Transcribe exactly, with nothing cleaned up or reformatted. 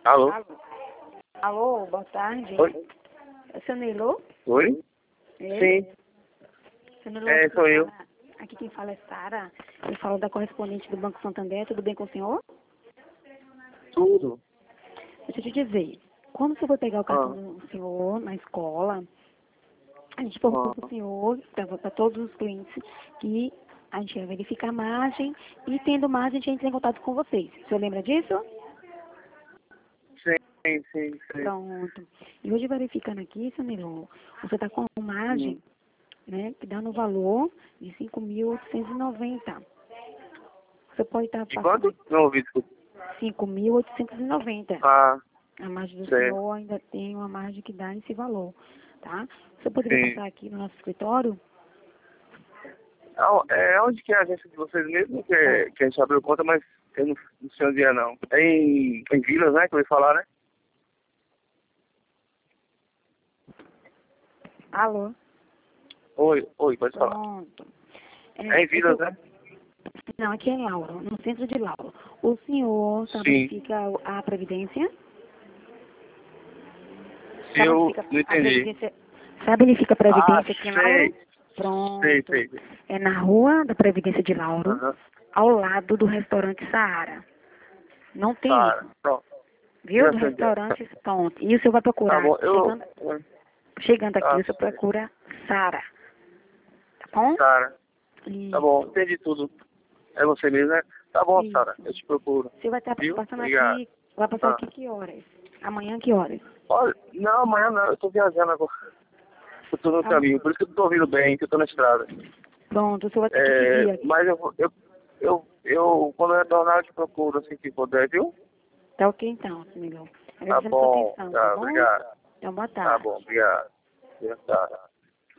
Alô? Alô, Alô, boa tarde. Oi? É o seu Neilô? Oi? É? Sim. Seu Neilô, É, aqui sou quem eu. fala- Aqui quem fala é Sara. Eu falo da correspondente do Banco Santander. Tudo bem com o senhor? Tudo. Deixa eu te dizer. Quando você for pegar o cartão Ah. do senhor na escola, a gente informou Ah. para o senhor, para todos os clientes, que a gente vai verificar a margem e, tendo margem, a gente entra em contato com vocês. O senhor lembra disso? Sim, sim, sim. Pronto. E hoje, verificando aqui, seu Neilô, você está com uma margem, Hum. né, que dá no valor de cinco mil oitocentos e noventa. Você pode estar De passando quanto? Não ouvi, desculpa. cinco mil oitocentos e noventa. Ah, A margem do certo. senhor ainda tem uma margem que dá esse valor, tá? Você poderia Sim. passar aqui no nosso escritório? Ah, é onde que é a agência de vocês mesmo? Que, é, que a gente abriu conta, mas eu não, não sei onde é, não. É em, em Vilas, né? Que eu ia falar, né? Alô? Oi, oi, pode falar. Pronto. É em Vilas, eu- né? Não, aqui é em Lauro, no centro de Lauro. O senhor Sim. verifica a Previdência? Se eu Sabe não a entendi. Previdência, sabe onde fica a Ah, Previdência aqui em Lauro? sei. Sei, Pronto. sei. sei. É na rua da Previdência de Lauro, Aham. ao lado do restaurante Saara. Não tem Tá, erro. pronto. Viu? Já Do sei onde é. restaurante, pronto. E o senhor vai Tá procurar, bom, eu... chegando, chegando aqui, Ah, o senhor procura Sara. Tá bom? Sara. Tá bom, Isso. entendi tudo. É você mesmo, né? Tá bom, Sara, Isso. eu te procuro. Você vai estar Viu? passando Obrigado. aqui, vai passar Ah. aqui que horas? Amanhã que horas? Olha, não, amanhã não, eu tô viajando agora. Eu tô no Am- caminho, por isso que eu tô ouvindo bem, que eu tô na estrada. Pronto, o senhor vai ter que É, pedir aqui. mas eu, vou- eu, eu, eu, quando eu retornar, eu te procuro assim que puder, viu? Tá ok então, Miguel. Tá Agradecendo a sua bom, atenção, tá tá, bom? obrigado. Então, boa Tá tarde. bom, obrigado. Obrigado.